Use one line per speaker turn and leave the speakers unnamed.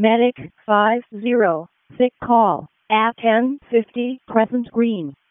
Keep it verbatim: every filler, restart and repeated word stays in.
Medic five zero, sick call at ten fifty Crescent Green.